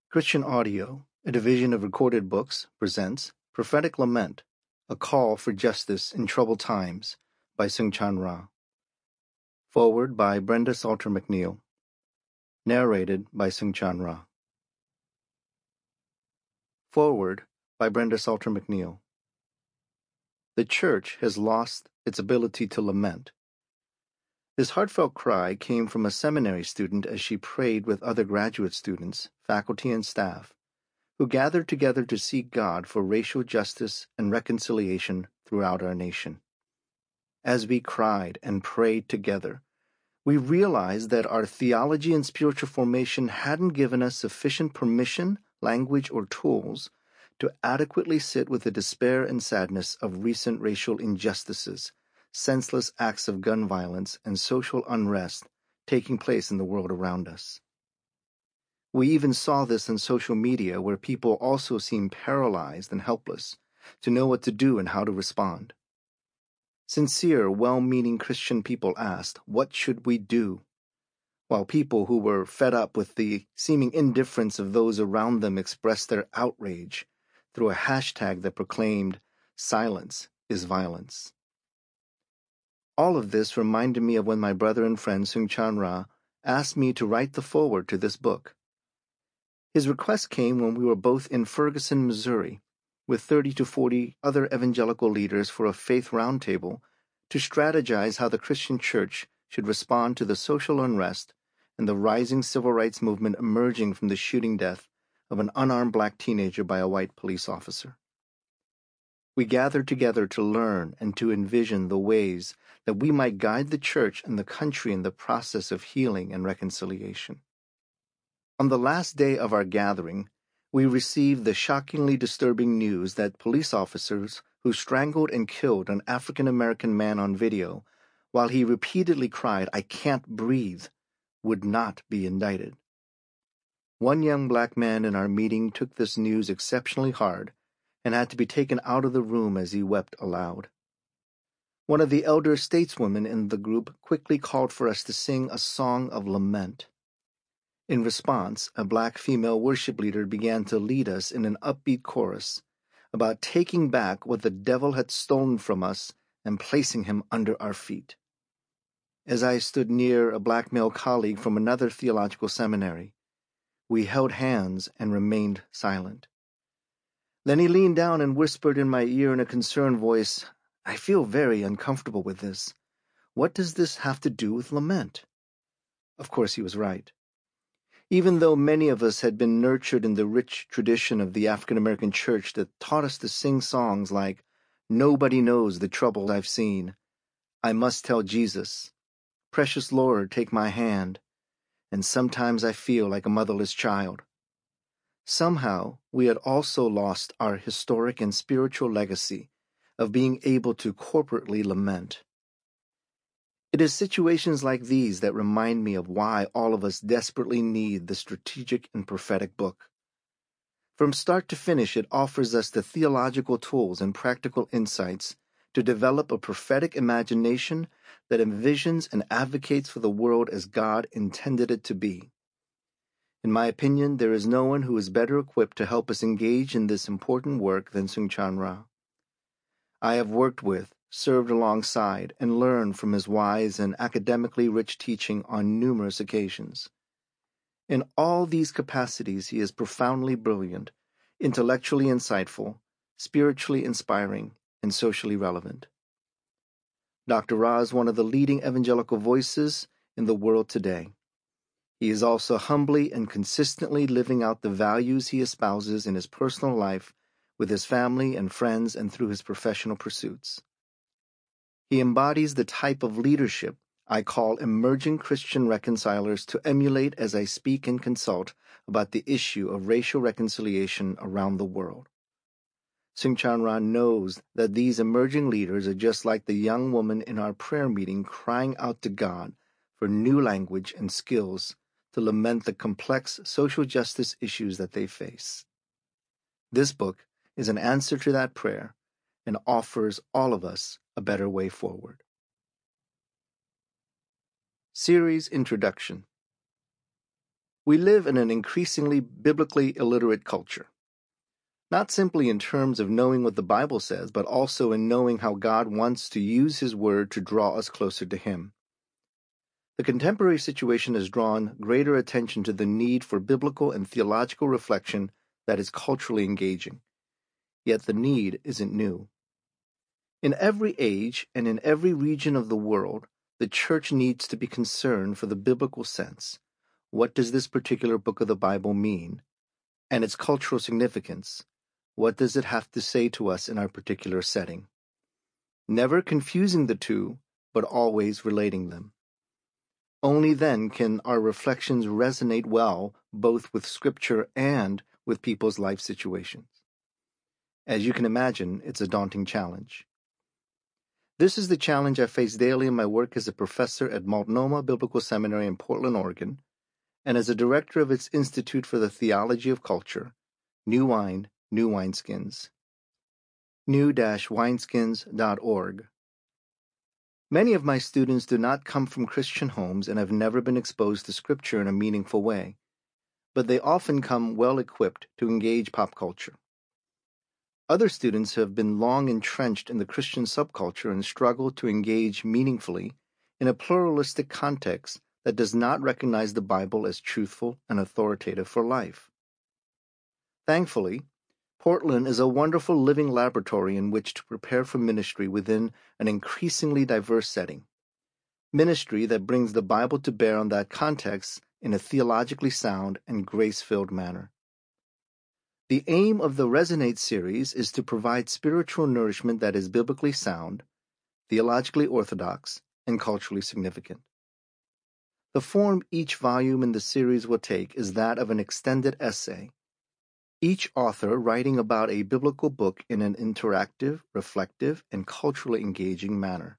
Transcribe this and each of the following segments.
Christian Audio, a division of Recorded Books, presents Prophetic Lament, A Call for Justice in Troubled Times by Seung-Chan Rah. Foreword by Brenda Salter McNeil. Narrated by Seung-Chan Rah. Foreword by Brenda Salter McNeil. The Church has lost its ability to lament. This heartfelt cry came from a seminary student as she prayed with other graduate students, faculty, and staff, who gathered together to seek God for racial justice and reconciliation throughout our nation. As we cried and prayed together, we realized that our theology and spiritual formation hadn't given us sufficient permission, language, or tools to adequately sit with the despair and sadness of recent racial injustices, senseless acts of gun violence, and social unrest taking place in the world around us. We even saw this in social media, where people also seem paralyzed and helpless to know what to do and how to respond. Sincere, well-meaning Christian people asked, "What should we do?" While people who were fed up with the seeming indifference of those around them expressed their outrage through a hashtag that proclaimed, "Silence is violence." All of this reminded me of when my brother and friend Seung-Chan Rah asked me to write the foreword to this book. His request came when we were both in Ferguson, Missouri, with 30 to 40 other evangelical leaders for a faith roundtable to strategize how the Christian church should respond to the social unrest and the rising civil rights movement emerging from the shooting death of an unarmed black teenager by a white police officer. We gathered together to learn and to envision the ways that we might guide the church and the country in the process of healing and reconciliation. On the last day of our gathering, we received the shockingly disturbing news that police officers who strangled and killed an African-American man on video while he repeatedly cried, "I can't breathe," would not be indicted. One young black man in our meeting took this news exceptionally hard and had to be taken out of the room as he wept aloud. One of the elder stateswomen in the group quickly called for us to sing a song of lament. In response, a black female worship leader began to lead us in an upbeat chorus about taking back what the devil had stolen from us and placing him under our feet. As I stood near a black male colleague from another theological seminary, we held hands and remained silent. Then he leaned down and whispered in my ear in a concerned voice, "I feel very uncomfortable with this. What does this have to do with lament?" Of course, he was right. Even though many of us had been nurtured in the rich tradition of the African American church that taught us to sing songs like, "Nobody knows the trouble I've seen," "I must tell Jesus," "Precious Lord, take my hand," and "Sometimes I feel like a motherless child," somehow we had also lost our historic and spiritual legacy of being able to corporately lament. It is situations like these that remind me of why all of us desperately need the strategic and prophetic book. From start to finish, it offers us the theological tools and practical insights to develop a prophetic imagination that envisions and advocates for the world as God intended it to be. In my opinion, there is no one who is better equipped to help us engage in this important work than Seung-Chan Rah. I have worked with, served alongside, and learned from his wise and academically rich teaching on numerous occasions. In all these capacities, he is profoundly brilliant, intellectually insightful, spiritually inspiring, and socially relevant. Dr. Rah is one of the leading evangelical voices in the world today. He is also humbly and consistently living out the values he espouses in his personal life, with his family and friends, and through his professional pursuits. He embodies the type of leadership I call emerging Christian reconcilers to emulate as I speak and consult about the issue of racial reconciliation around the world. Seung-Chan Rah knows that these emerging leaders are just like the young woman in our prayer meeting crying out to God for new language and skills to lament the complex social justice issues that they face. This book is an answer to that prayer and offers all of us a better way forward. Series Introduction. We live in an increasingly biblically illiterate culture, not simply in terms of knowing what the Bible says, but also in knowing how God wants to use His Word to draw us closer to Him. The contemporary situation has drawn greater attention to the need for biblical and theological reflection that is culturally engaging. Yet the need isn't new. In every age and in every region of the world, the church needs to be concerned for the biblical sense. What does this particular book of the Bible mean? And its cultural significance. What does it have to say to us in our particular setting? Never confusing the two, but always relating them. Only then can our reflections resonate well both with Scripture and with people's life situations. As you can imagine, it's a daunting challenge. This is the challenge I face daily in my work as a professor at Multnomah Biblical Seminary in Portland, Oregon, and as a director of its Institute for the Theology of Culture, New Wine, New Wineskins. new-wineskins.org. Many of my students do not come from Christian homes and have never been exposed to Scripture in a meaningful way, but they often come well-equipped to engage pop culture. Other students have been long entrenched in the Christian subculture and struggle to engage meaningfully in a pluralistic context that does not recognize the Bible as truthful and authoritative for life. Thankfully, Portland is a wonderful living laboratory in which to prepare for ministry within an increasingly diverse setting. Ministry that brings the Bible to bear on that context in a theologically sound and grace-filled manner. The aim of the Resonate series is to provide spiritual nourishment that is biblically sound, theologically orthodox, and culturally significant. The form each volume in the series will take is that of an extended essay, each author writing about a biblical book in an interactive, reflective, and culturally engaging manner.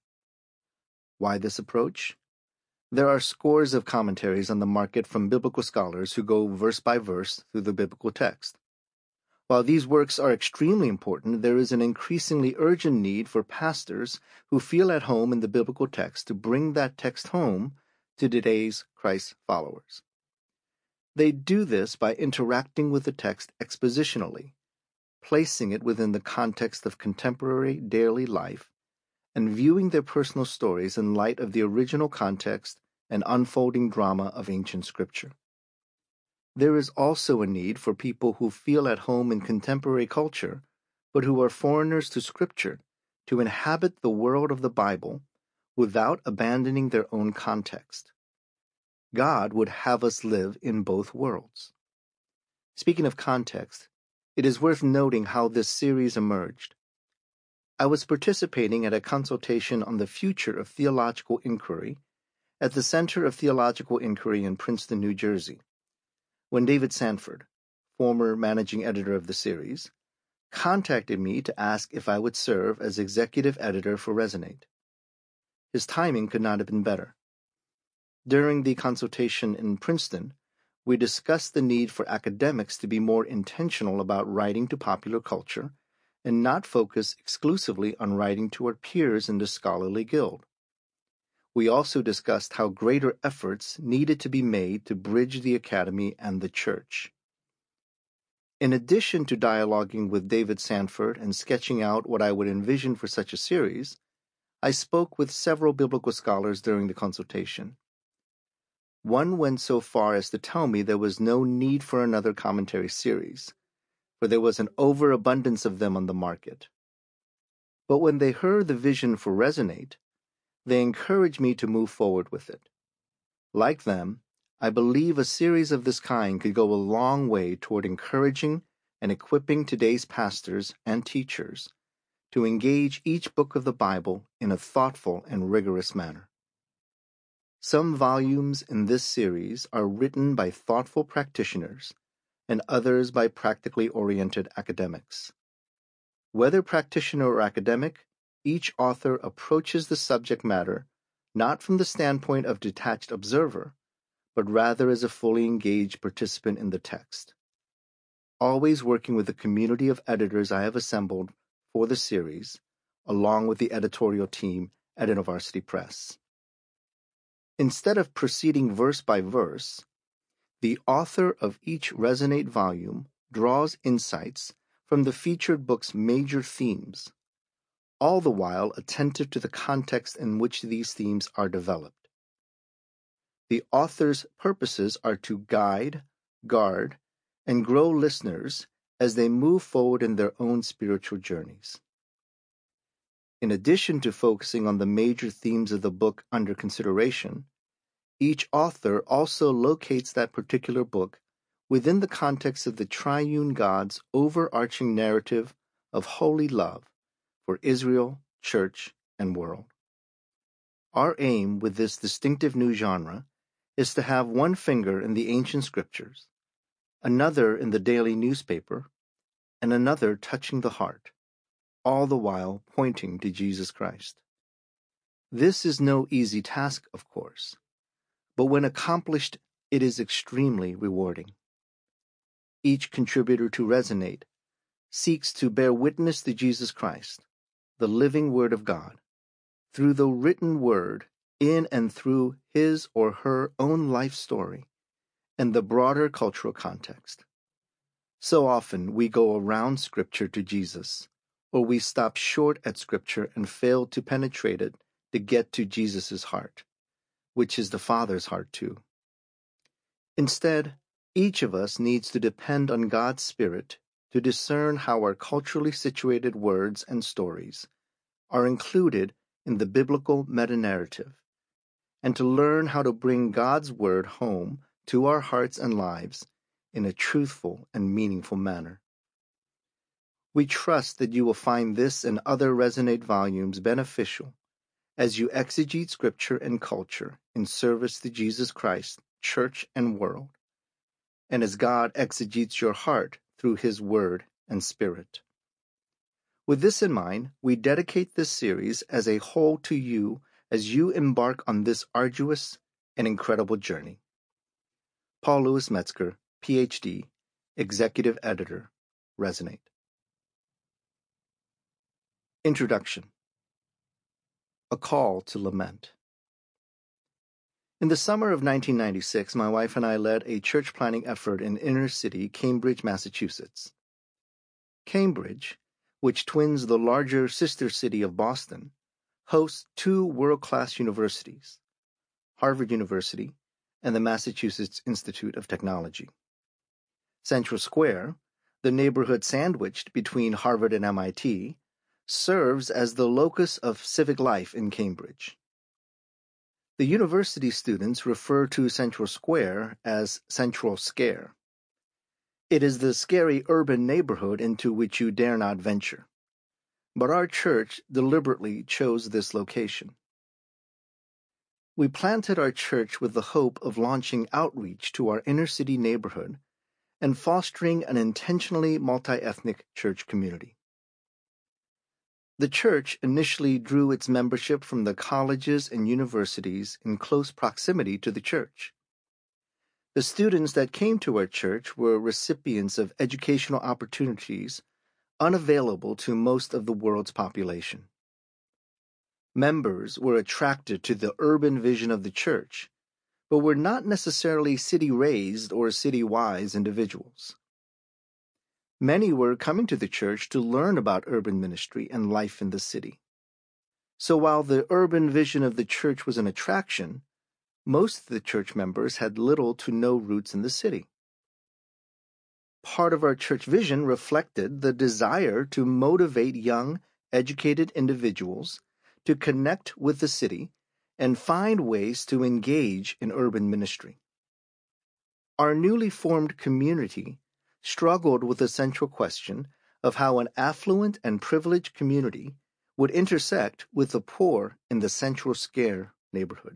Why this approach? There are scores of commentaries on the market from biblical scholars who go verse by verse through the biblical text. While these works are extremely important, there is an increasingly urgent need for pastors who feel at home in the biblical text to bring that text home to today's Christ followers. They do this by interacting with the text expositionally, placing it within the context of contemporary daily life, and viewing their personal stories in light of the original context and unfolding drama of ancient Scripture. There is also a need for people who feel at home in contemporary culture, but who are foreigners to Scripture, to inhabit the world of the Bible without abandoning their own context. God would have us live in both worlds. Speaking of context, it is worth noting how this series emerged. I was participating at a consultation on the future of theological inquiry at the Center of Theological Inquiry in Princeton, New Jersey, when David Sanford, former managing editor of the series, contacted me to ask if I would serve as executive editor for Resonate. His timing could not have been better. During the consultation in Princeton, we discussed the need for academics to be more intentional about writing to popular culture and not focus exclusively on writing to our peers in the scholarly guild. We also discussed how greater efforts needed to be made to bridge the academy and the church. In addition to dialoguing with David Sanford and sketching out what I would envision for such a series, I spoke with several biblical scholars during the consultation. One went so far as to tell me there was no need for another commentary series, for there was an overabundance of them on the market. But when they heard the vision for Resonate, they encouraged me to move forward with it. Like them, I believe a series of this kind could go a long way toward encouraging and equipping today's pastors and teachers to engage each book of the Bible in a thoughtful and rigorous manner. Some volumes in this series are written by thoughtful practitioners and others by practically oriented academics. Whether practitioner or academic, each author approaches the subject matter not from the standpoint of detached observer, but rather as a fully engaged participant in the text. Always working with the community of editors I have assembled for the series, along with the editorial team at InterVarsity Press. Instead of proceeding verse by verse, The author of each Resonate volume draws insights from the featured book's major themes, all the while attentive to the context in which these themes are developed. The author's purposes are to guide, guard, and grow listeners as they move forward in their own spiritual journeys. In addition to focusing on the major themes of the book under consideration, each author also locates that particular book within the context of the triune God's overarching narrative of holy love for Israel, church, and world. Our aim with this distinctive new genre is to have one finger in the ancient scriptures, another in the daily newspaper, and another touching the heart, all the while pointing to Jesus Christ. This is no easy task, of course, but when accomplished, it is extremely rewarding. Each contributor to Resonate seeks to bear witness to Jesus Christ, the living Word of God, through the written Word in and through his or her own life story and the broader cultural context. So often we go around Scripture to Jesus, or we stop short at Scripture and fail to penetrate it to get to Jesus' heart, which is the Father's heart too. Instead, each of us needs to depend on God's Spirit to discern how our culturally situated words and stories are included in the biblical meta-narrative, and to learn how to bring God's Word home to our hearts and lives in a truthful and meaningful manner. We trust that you will find this and other Resonate volumes beneficial as you exegete Scripture and culture in service to Jesus Christ, church, and world, and as God exegetes your heart through His Word and Spirit. With this in mind, we dedicate this series as a whole to you as you embark on this arduous and incredible journey. Paul Louis Metzger, Ph.D., Executive Editor, Resonate. Introduction. A Call to Lament. In the summer of 1996, my wife and I led a church planting effort in inner-city Cambridge, Massachusetts. Cambridge, which twins the larger sister city of Boston, hosts two world-class universities, Harvard University and the Massachusetts Institute of Technology. Central Square, the neighborhood sandwiched between Harvard and MIT, serves as the locus of civic life in Cambridge. The university students refer to Central Square as Central Scare. It is the scary urban neighborhood into which you dare not venture. But our church deliberately chose this location. We planted our church with the hope of launching outreach to our inner-city neighborhood and fostering an intentionally multi-ethnic church community. The church initially drew its membership from the colleges and universities in close proximity to the church. The students that came to our church were recipients of educational opportunities unavailable to most of the world's population. Members were attracted to the urban vision of the church, but were not necessarily city-raised or city-wise individuals. Many were coming to the church to learn about urban ministry and life in the city. So while the urban vision of the church was an attraction, most of the church members had little to no roots in the city. Part of our church vision reflected the desire to motivate young, educated individuals to connect with the city and find ways to engage in urban ministry. Our newly formed community struggled with the central question of how an affluent and privileged community would intersect with the poor in the Central Scare neighborhood.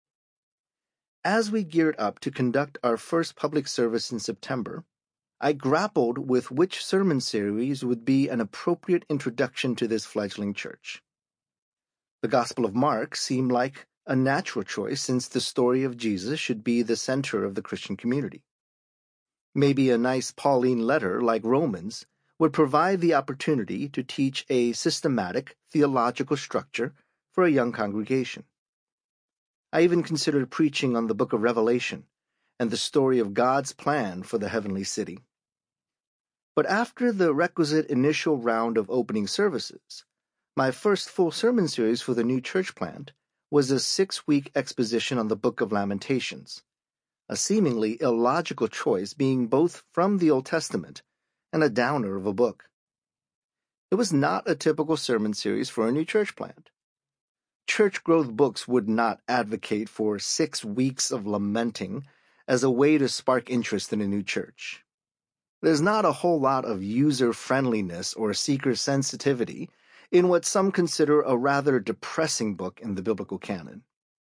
As we geared up to conduct our first public service in September, I grappled with which sermon series would be an appropriate introduction to this fledgling church. The Gospel of Mark seemed like a natural choice since the story of Jesus should be the center of the Christian community. Maybe a nice Pauline letter like Romans would provide the opportunity to teach a systematic theological structure for a young congregation. I even considered preaching on the book of Revelation and the story of God's plan for the heavenly city. But after the requisite initial round of opening services, my first full sermon series for the new church plant was a 6-week exposition on the Book of Lamentations, a seemingly illogical choice being both from the Old Testament and a downer of a book. It was not a typical sermon series for a new church plant. Church growth books would not advocate for 6 weeks of lamenting as a way to spark interest in a new church. There's not a whole lot of user-friendliness or seeker sensitivity in what some consider a rather depressing book in the biblical canon.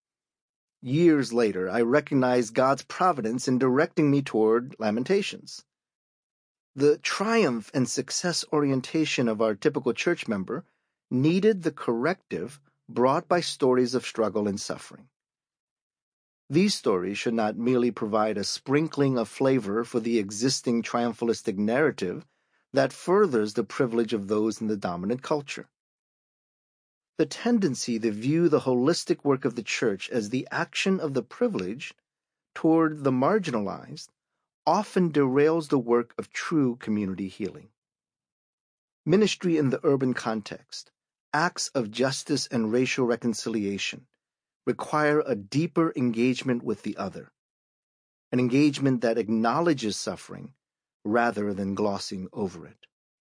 Years later, I recognized God's providence in directing me toward Lamentations. The triumph and success orientation of our typical church member needed the corrective brought by stories of struggle and suffering. These stories should not merely provide a sprinkling of flavor for the existing triumphalistic narrative that furthers the privilege of those in the dominant culture. The tendency to view the holistic work of the church as the action of the privileged toward the marginalized often derails the work of true community healing. Ministry in the urban context, acts of justice and racial reconciliation, require a deeper engagement with the other, an engagement that acknowledges suffering rather than glossing over it.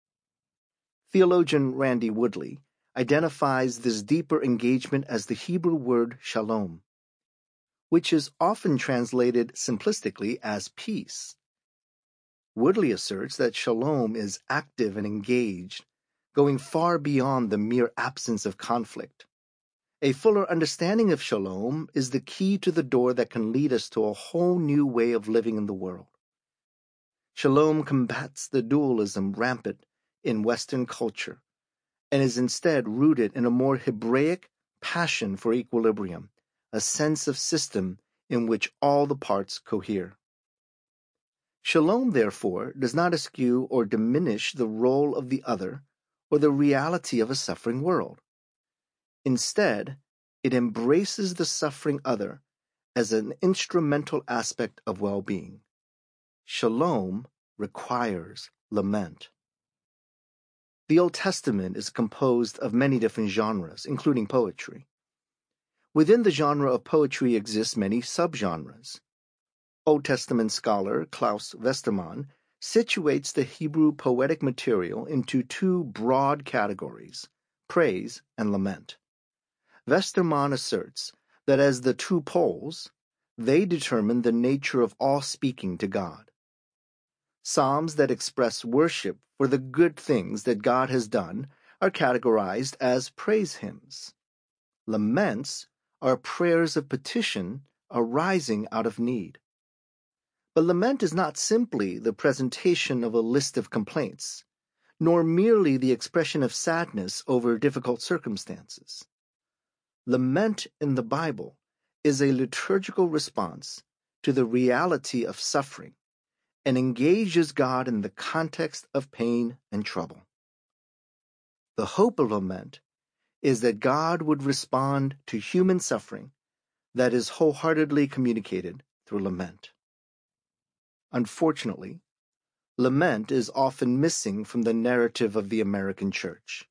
Theologian Randy Woodley identifies this deeper engagement as the Hebrew word shalom, which is often translated simplistically as peace. Woodley asserts that shalom is active and engaged, going far beyond the mere absence of conflict. A fuller understanding of shalom is the key to the door that can lead us to a whole new way of living in the world. Shalom combats the dualism rampant in Western culture and is instead rooted in a more Hebraic passion for equilibrium, a sense of system in which all the parts cohere. Shalom, therefore, does not eschew or diminish the role of the other or the reality of a suffering world. Instead, it embraces the suffering other as an instrumental aspect of well-being. Shalom requires lament. The Old Testament is composed of many different genres, including poetry. Within the genre of poetry exist many subgenres. Old Testament scholar Klaus Westermann situates the Hebrew poetic material into 2 broad categories, praise and lament. Westermann asserts that as the 2 poles, they determine the nature of all speaking to God. Psalms that express worship for the good things that God has done are categorized as praise hymns. Laments are prayers of petition arising out of need. But lament is not simply the presentation of a list of complaints, nor merely the expression of sadness over difficult circumstances. Lament in the Bible is a liturgical response to the reality of suffering and engages God in the context of pain and trouble. The hope of lament is that God would respond to human suffering that is wholeheartedly communicated through lament. Unfortunately, lament is often missing from the narrative of the American church.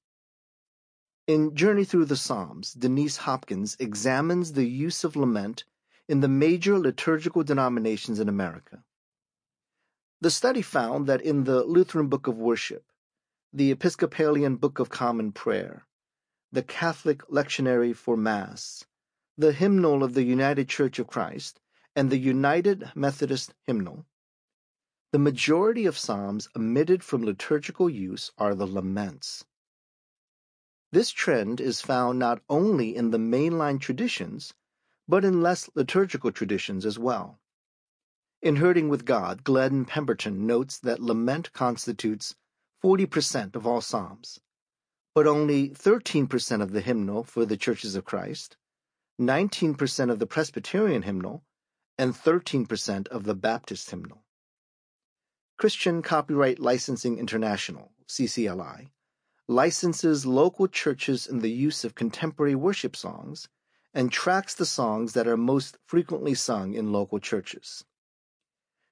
In Journey Through the Psalms, Denise Hopkins examines the use of lament in the major liturgical denominations in America. The study found that in the Lutheran Book of Worship, the Episcopalian Book of Common Prayer, the Catholic Lectionary for Mass, the Hymnal of the United Church of Christ, and the United Methodist Hymnal, the majority of psalms omitted from liturgical use are the laments. This trend is found not only in the mainline traditions, but in less liturgical traditions as well. In Hurting with God, Glenn Pemberton notes that lament constitutes 40% of all psalms, but only 13% of the hymnal for the Churches of Christ, 19% of the Presbyterian hymnal, and 13% of the Baptist hymnal. Christian Copyright Licensing International, CCLI, licenses local churches in the use of contemporary worship songs and tracks the songs that are most frequently sung in local churches.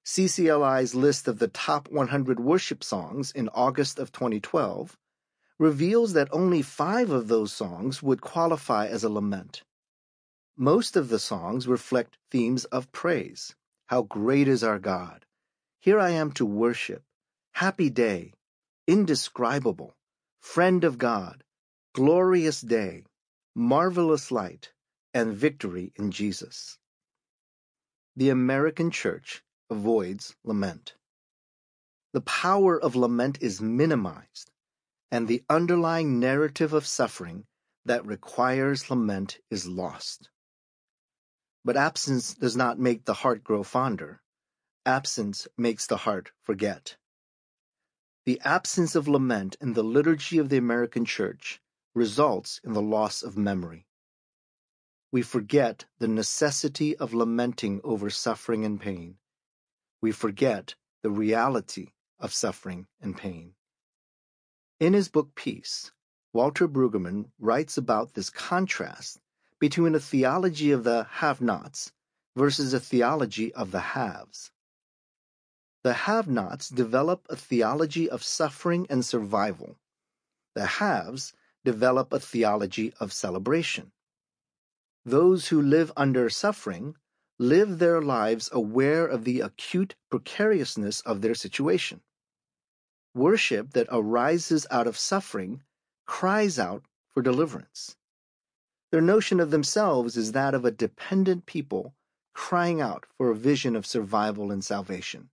CCLI's list of the top 100 worship songs in August of 2012 reveals that only 5 of those songs would qualify as a lament. Most of the songs reflect themes of praise. How great is our God! Here I am to worship. Happy day. Indescribable. Friend of God. Glorious day. Marvelous light. And victory in Jesus. The American church avoids lament. The power of lament is minimized, and the underlying narrative of suffering that requires lament is lost. But absence does not make the heart grow fonder. Absence makes the heart forget. The absence of lament in the liturgy of the American church results in the loss of memory. We forget the necessity of lamenting over suffering and pain. We forget the reality of suffering and pain. In his book Peace, Walter Brueggemann writes about this contrast between a theology of the have-nots versus a theology of the haves. The have-nots develop a theology of suffering and survival. The haves develop a theology of celebration. Those who live under suffering live their lives aware of the acute precariousness of their situation. Worship that arises out of suffering cries out for deliverance. Their notion of themselves is that of a dependent people crying out for a vision of survival and salvation.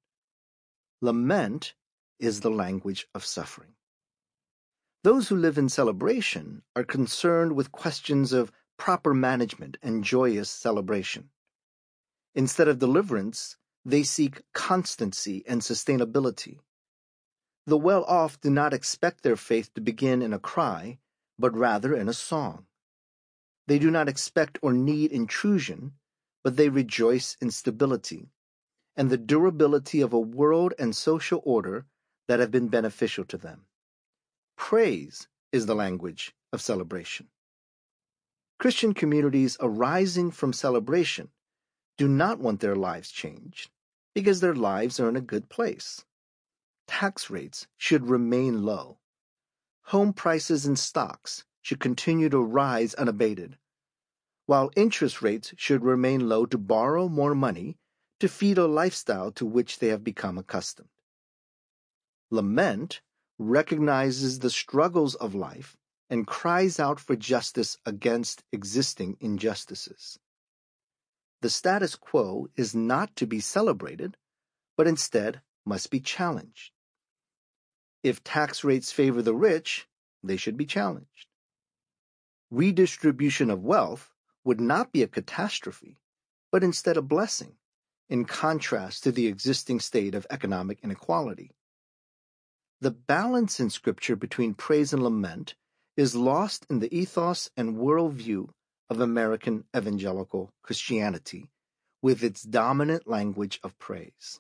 Lament is the language of suffering. Those who live in celebration are concerned with questions of proper management and joyous celebration. Instead of deliverance, they seek constancy and sustainability. The well-off do not expect their faith to begin in a cry, but rather in a song. They do not expect or need intrusion, but they rejoice in stability and the durability of a world and social order that have been beneficial to them. Praise is the language of celebration. Christian communities arising from celebration do not want their lives changed because their lives are in a good place. Tax rates should remain low. Home prices and stocks should continue to rise unabated, while interest rates should remain low to borrow more money to feed a lifestyle to which they have become accustomed. Lament recognizes the struggles of life and cries out for justice against existing injustices. The status quo is not to be celebrated, but instead must be challenged. If tax rates favor the rich, they should be challenged. Redistribution of wealth would not be a catastrophe, but instead a blessing, in contrast to the existing state of economic inequality. The balance in Scripture between praise and lament is lost in the ethos and worldview of American evangelical Christianity, with its dominant language of praise.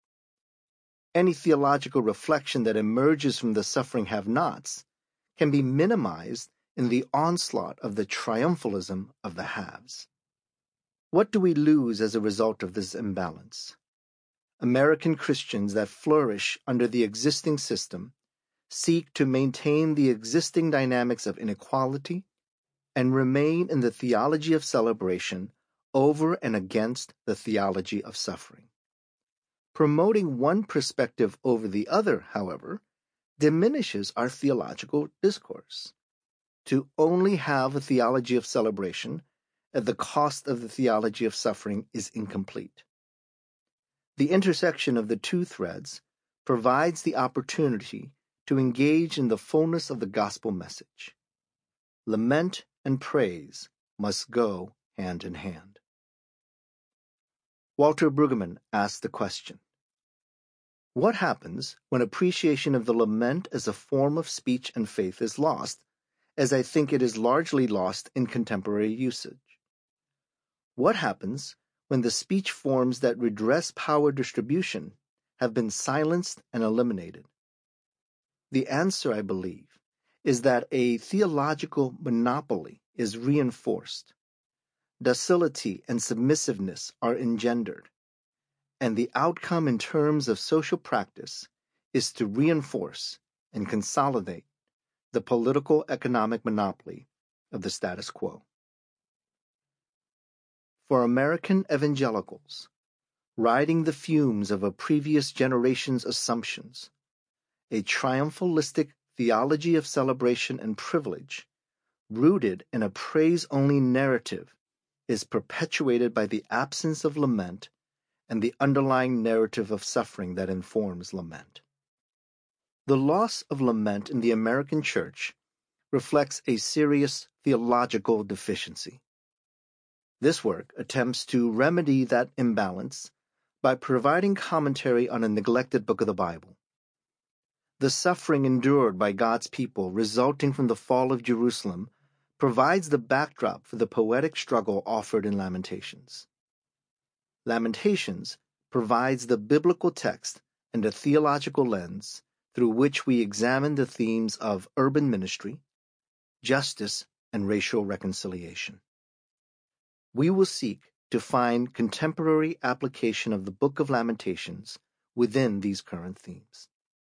Any theological reflection that emerges from the suffering have-nots can be minimized in the onslaught of the triumphalism of the haves. What do we lose as a result of this imbalance? American Christians that flourish under the existing system seek to maintain the existing dynamics of inequality and remain in the theology of celebration over and against the theology of suffering. Promoting one perspective over the other, however, diminishes our theological discourse. To only have a theology of celebration at the cost of the theology of suffering is incomplete. The intersection of the two threads provides the opportunity to engage in the fullness of the gospel message. Lament and praise must go hand in hand. Walter Brueggemann asked the question, what happens when appreciation of the lament as a form of speech and faith is lost, as I think it is largely lost in contemporary usage? What happens when the speech forms that redress power distribution have been silenced and eliminated? The answer, I believe, is that a theological monopoly is reinforced. Docility and submissiveness are engendered, and the outcome in terms of social practice is to reinforce and consolidate the political economic monopoly of the status quo. For American evangelicals, riding the fumes of a previous generation's assumptions, a triumphalistic theology of celebration and privilege, rooted in a praise-only narrative, is perpetuated by the absence of lament and the underlying narrative of suffering that informs lament. The loss of lament in the American church reflects a serious theological deficiency. This work attempts to remedy that imbalance by providing commentary on a neglected book of the Bible. The suffering endured by God's people resulting from the fall of Jerusalem provides the backdrop for the poetic struggle offered in Lamentations. Lamentations provides the biblical text and a theological lens through which we examine the themes of urban ministry, justice, and racial reconciliation. We will seek to find contemporary application of the Book of Lamentations within these current themes.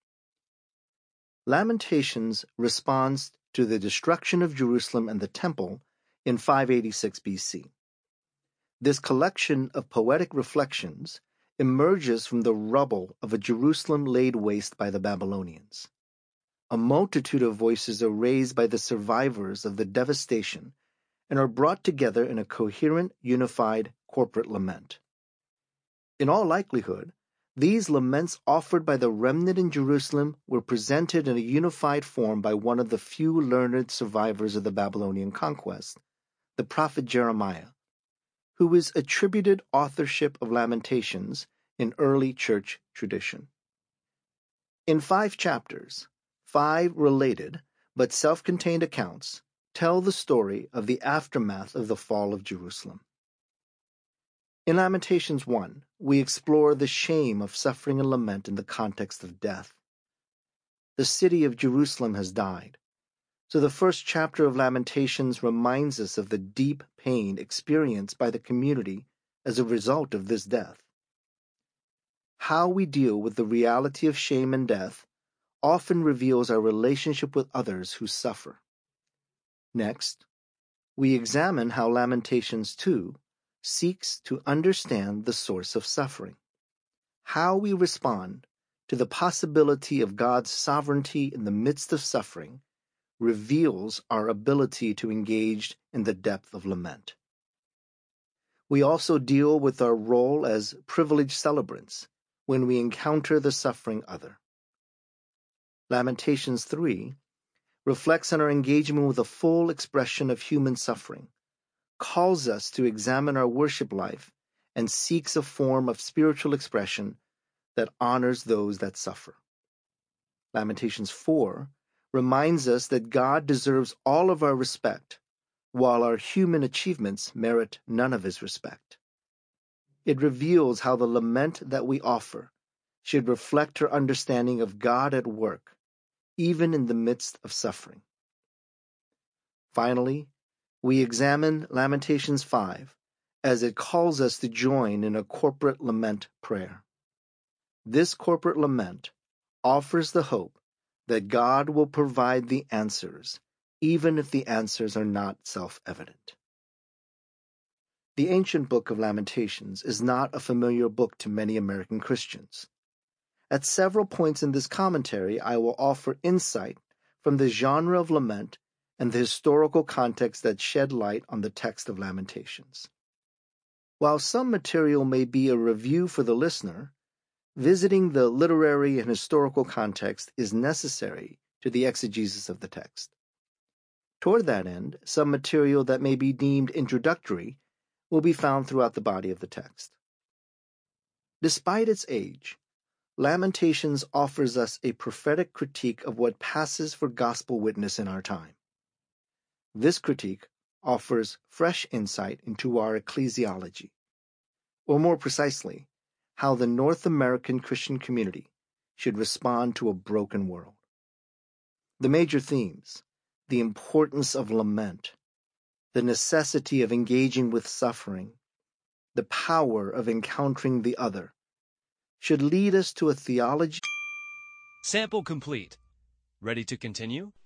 Lamentations responds to the destruction of Jerusalem and the Temple in 586 BC. This collection of poetic reflections emerges from the rubble of a Jerusalem laid waste by the Babylonians. A multitude of voices are raised by the survivors of the devastation and are brought together in a coherent, unified, corporate lament. In all likelihood, these laments offered by the remnant in Jerusalem were presented in a unified form by one of the few learned survivors of the Babylonian conquest, the prophet Jeremiah, who is attributed authorship of Lamentations in early church tradition. In 5 chapters, 5 related but self-contained accounts tell the story of the aftermath of the fall of Jerusalem. In Lamentations 1, we explore the shame of suffering and lament in the context of death. The city of Jerusalem has died, so the first chapter of Lamentations reminds us of the deep pain experienced by the community as a result of this death. How we deal with the reality of shame and death often reveals our relationship with others who suffer. Next, we examine how Lamentations 2 seeks to understand the source of suffering. How we respond to the possibility of God's sovereignty in the midst of suffering reveals our ability to engage in the depth of lament. We also deal with our role as privileged celebrants when we encounter the suffering other. Lamentations 3 reflects on our engagement with a full expression of human suffering, calls us to examine our worship life, and seeks a form of spiritual expression that honors those that suffer. Lamentations 4 reminds us that God deserves all of our respect, while our human achievements merit none of his respect. It reveals how the lament that we offer should reflect our understanding of God at work, even in the midst of suffering. Finally, we examine Lamentations 5 as it calls us to join in a corporate lament prayer. This corporate lament offers the hope that God will provide the answers, even if the answers are not self-evident. The ancient book of Lamentations is not a familiar book to many American Christians. At several points in this commentary, I will offer insight from the genre of lament and the historical context that shed light on the text of Lamentations. While some material may be a review for the listener, visiting the literary and historical context is necessary to the exegesis of the text. Toward that end, some material that may be deemed introductory will be found throughout the body of the text. Despite its age, Lamentations offers us a prophetic critique of what passes for gospel witness in our time. This critique offers fresh insight into our ecclesiology, or more precisely, how the North American Christian community should respond to a broken world. The major themes, the importance of lament, the necessity of engaging with suffering, the power of encountering the other, should lead us to a theology. Sample complete. Ready to continue?